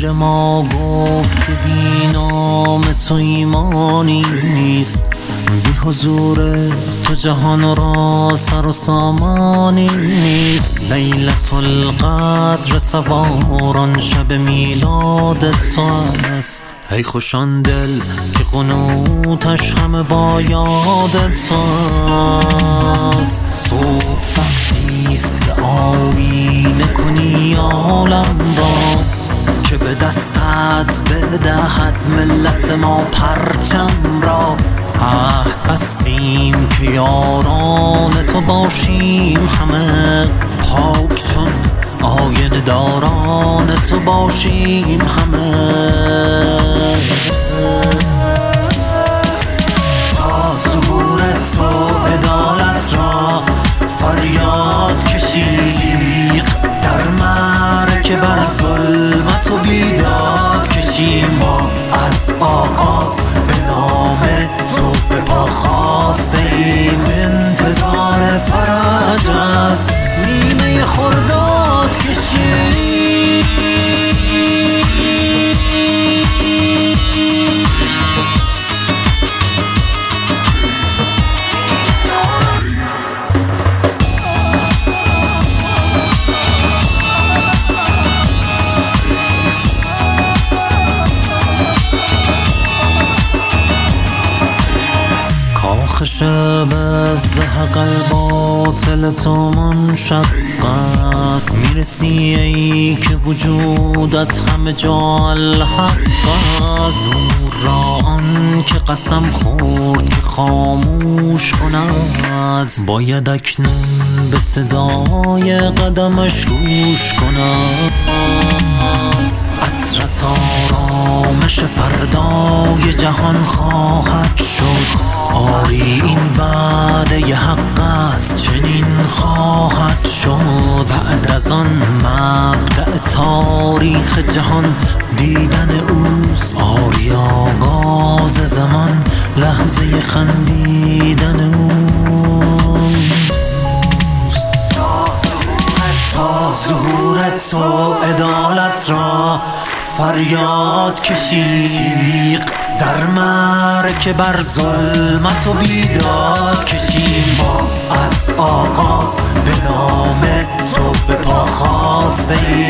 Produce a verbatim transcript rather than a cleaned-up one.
دل ما گفت که بی نام تو ایمانی نیست، بی حضور تو جهان را سر و سامانی نیست. لیلة القدر سواران شب میلاد تو است، ای خوش آن دل که قنوتش همه با یاد تو است. صبح وقتیست که آیینه کنی عالم را، که به دستت بدهد ملت ما پرچم را. عهد بستیم که یاران تو باشیم همه، پاک چون آینه داران تو باشیم همه. تا ظهور تو عدالت را فریاد کشیم، در معرکه بر ظلمت و بیداد کشیم. ما از آغاز به نام تو به پا خاسته ایم، انتظار فرج از نیمه خرداد کشیم. کاخ شب از زهق الباطل تو منشق است، میرسی ای که وجودت همه جا الحق است. نور را آن که قسم خورد که خاموش کند، باید اکنون به صدای قدمش گوش کند. عطرت آرامش فردای جهان خواهد شد، آری این وعده حق است چنین خواهد شد. بعد از آن مبدأ تاریخ جهان دیدن اوست، آری آغاز زمان لحظه خندیدن اوست. تا ظهور تو عدالت را فریاد کشیم، در معرکه بر ظلمت و بیداد کشیم. ما از آغاز به نام تو به پا خاسته ایم،